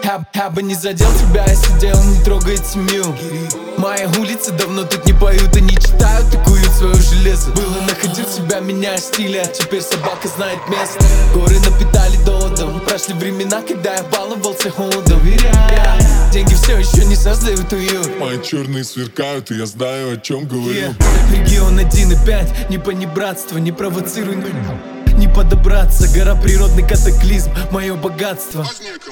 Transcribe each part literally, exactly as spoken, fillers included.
Я, я бы не задел тебя, если дело не трогает семью. Мои улицы давно тут не поют и не читают, и куют свое железо. Было находил себя, меняя стиля, теперь собака знает место. Горы напитали долодом, прошли времена, когда я баловался холодом. Деньги все еще не создают уют. Мои черные сверкают, и я знаю, о чем говорю. yeah. Регион один и пять, не понебратство, не провоцируй, не подобраться. Гора природный катаклизм, мое богатство.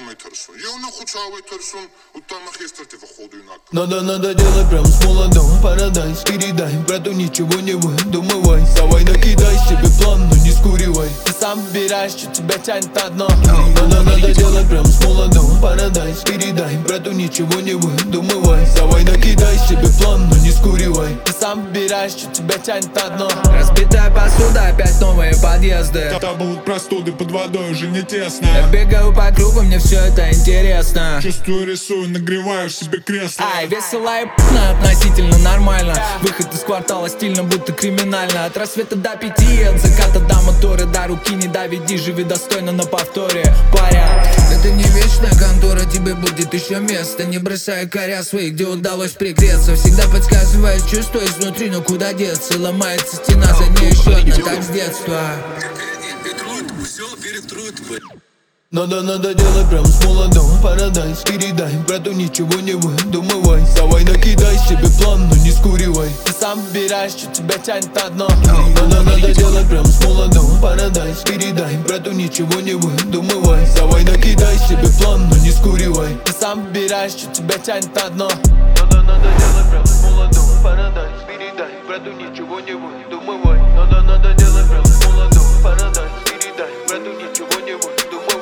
Надо, надо делать прям с молодым парадайз. Передай, брату ничего не выдумывай. Давай накидай себе план, но не скуривай. Ты сам выбираешь, что тебя тянет одно. Надо, надо делать прям с молодым парадайз. Передай, брату ничего не выдумывай. Давай накидай себе план, но не скуривай. Ты сам выбираешь, что тебя тянет одно. Разбитая посуда, опять новые подъезды. Табл простуды, под водой уже не тесно. Я бегаю по кругу, мне все это интересно. Чувствую, рисую, нагреваю себе кресло. Ай, весело и п***но, относительно нормально. Выход из квартала стильно, будто криминально. От рассвета до пяти, от заката до мотора. До руки не доведи, живи достойно на повторе. Паря, это не вечная контора, тебе будет еще место. Не бросай коря своих, где удалось пригреться. Всегда подсказывает чувство изнутри, но куда деться. Ломается стена, за ней еще одна, так с детства. Надо, надо делать прям с молодым парадайз. Передай, брату ничего не выдумывай. Давай накидай себе план, но не скуривай. Ты сам выбираешь, что тебя тянет одно. Надо, надо делать прям с молодым парадайз. Передай, брату ничего не выдумывай. Давай накидай себе план, но не скуривай. Ты сам выбираешь, что тебя тянет одно. Надо, надо делать прям с молодым парадайз. Передай, брату ничего не выдумывай. Надо, надо делать прям с молодым парадайз. Передай, брату ничего не выдумывай.